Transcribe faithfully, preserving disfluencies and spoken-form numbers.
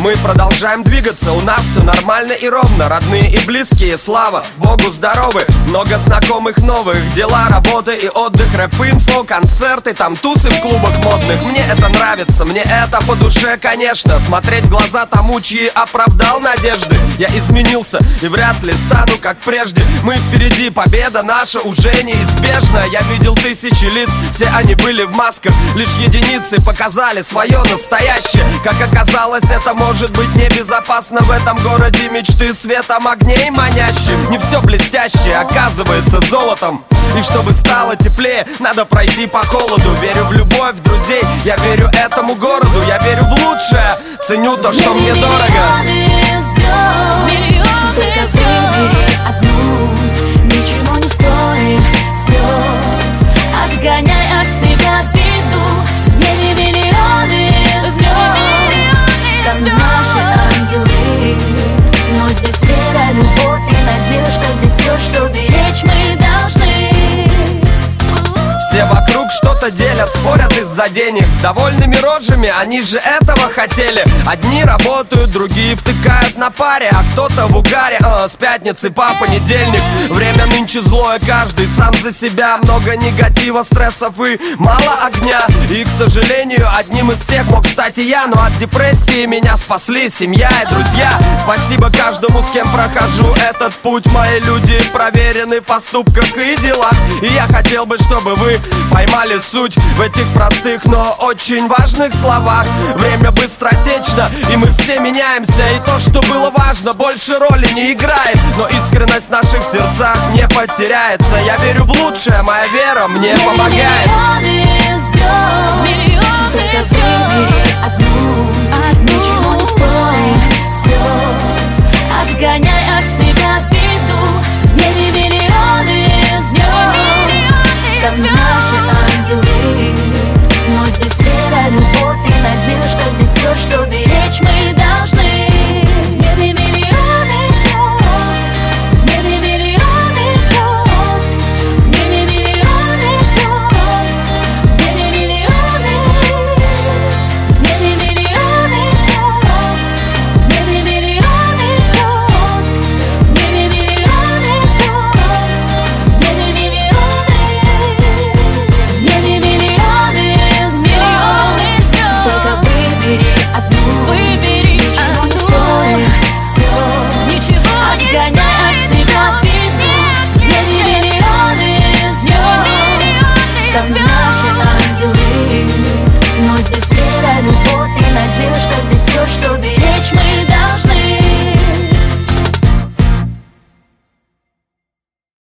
Мы продолжаем двигаться, у нас все нормально и ровно. Родные и близкие, слава Богу, здоровы. Много знакомых новых, дела, работа и отдых. Рэп-инфо, концерты, там тусы в клубах модных. Мне это нравится, мне это по душе, конечно. Смотреть в глаза тому, чьи оправдал надежды. Я изменился и вряд ли стану как прежде. Мы впереди, победа наша уже неизбежна. Я видел тысячи лиц, все они были в масках. Лишь единицы показали свое настоящее. Как оказалось, это может быть небезопасно в этом городе мечты светом огней манящих. Не все блестящее оказывается золотом. И чтобы стало теплее, надо пройти по холоду. Верю в любовь, в друзей, я верю этому городу. Я верю в лучшее, ценю то, что мне дорого. Только выбери одну, ничего не стоит слез. Отгоняй от себя беду. В небе миллионы звезд, там наши ангелы. Но здесь вера, любовь и надежда. Здесь все, что беречь мы должны. Все вокруг что-то делят, спорят из-за денег. С довольными рожами, они же этого хотели. Одни работают, другие втыкают на паре, а кто-то в угаре, а, с пятницы по понедельник. Время нынче злое, каждый сам за себя. Много негатива, стрессов и мало огня. И, к сожалению, одним из всех мог стать и я. Но от депрессии меня спасли семья и друзья. Спасибо каждому, с кем прохожу этот путь. Мои люди проверены в поступках и делах. И я хотел бы, чтобы вы поймали суть в этих простых, но очень важных словах. Время быстротечно, и мы все меняемся. И то, что было важно, больше роли не играет. Но искренность в наших сердцах не потеряется. Я верю в лучшее, моя вера мне помогает. Миллионы звезд, только выбери одну, ничего не стоит слез.